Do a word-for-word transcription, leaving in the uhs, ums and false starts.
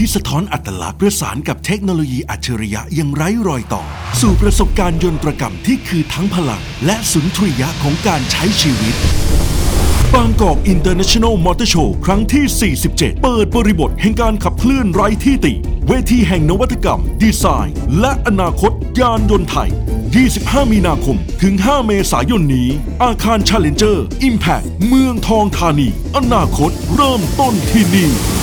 ที่สะท้อนอัตลักษณ์ประสานกับเทคโนโลยีอัจฉริยะยังไร้รอยต่อสู่ประสบการณ์ยนตรกรรมที่คือทั้งพลังและสุนทรียะของการใช้ชีวิตบางกอก International Motor Show ครั้งที่ สี่สิบเจ็ด เปิดบริบทแห่งการขับเคลื่อนไร้ที่ติเวทีแห่งนวัตกรรมดีไซน์และอนาคตยานยนต์ไทย ยี่สิบห้า มีนาคมถึง ห้า เมษายนนี้อาคาร Challenger Impact เมืองทองธานีอนาคตเริ่มต้นที่นี่